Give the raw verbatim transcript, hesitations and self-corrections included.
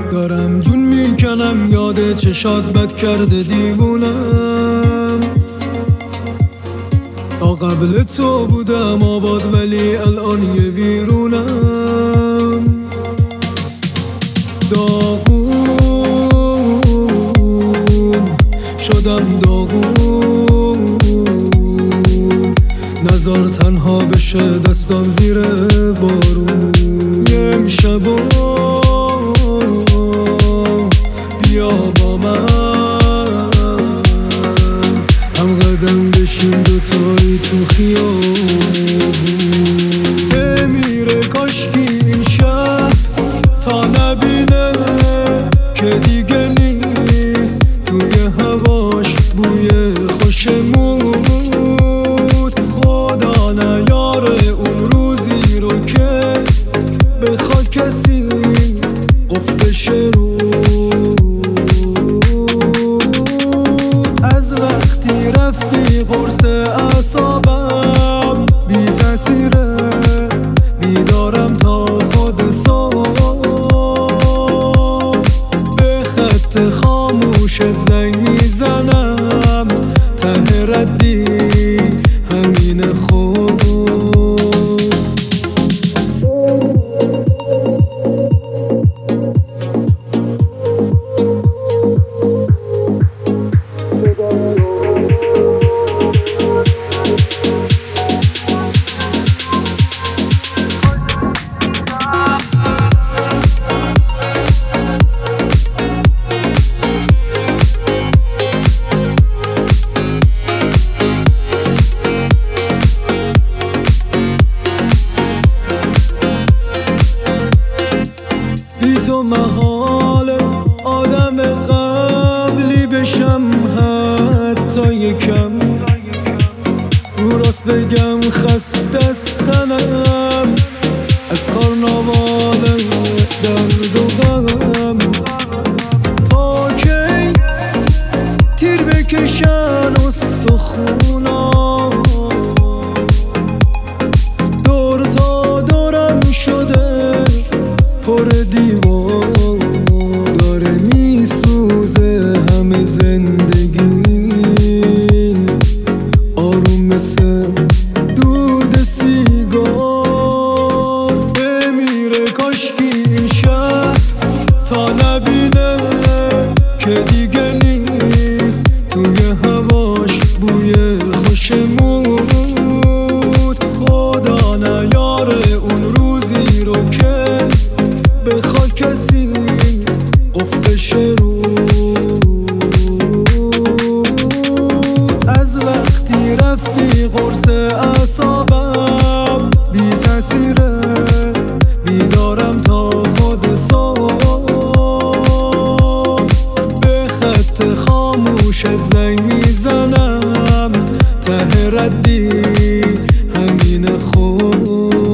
دارم جون میکنم یاد چشات بد کرده دیوونم. تا قبل تو بودم آباد ولی الان یه ویرونم. داغون شدم داغون، نزار تنها بشه دستم زیر بارون. یه امشبا بیا با من هم قدم بشیم دوتایی تو خیابون. بمیره کاشکی این شهر تا نبینه که دیگه نیست توی هواش بوی خوشمون. خدا نیاره اون روزی رو که بخواد کسی قفلش رو. از وقتی رفتی قرص اعصابم بی تأثیره، بیدارم تا خود صبح. به خط خاموشت زنگ میزنم ته ردی همین خود. بی تو محال آدم قبلی بشم حتی یکم. رو راست بگم خسته‌ستنم از کارناوال درد و غم. تا کی تیر بکشن استخونا، دور تا دورم شده پر دیوار. داره میسوزه همه زندگی آروم مثل دود سیگار. بمیره کاشکی این شهر تا نبینه که دیگه نیست توی هواش بوی خوشمون. خدا نیاره اون روزی رو که بخواد کسی قفلش رو. از وقتی رفتی قرص اعصابم بی تأثیره، بیدارم تا خود صبح. به خط خاموشت زنگ میزنم ته ردی همین خود.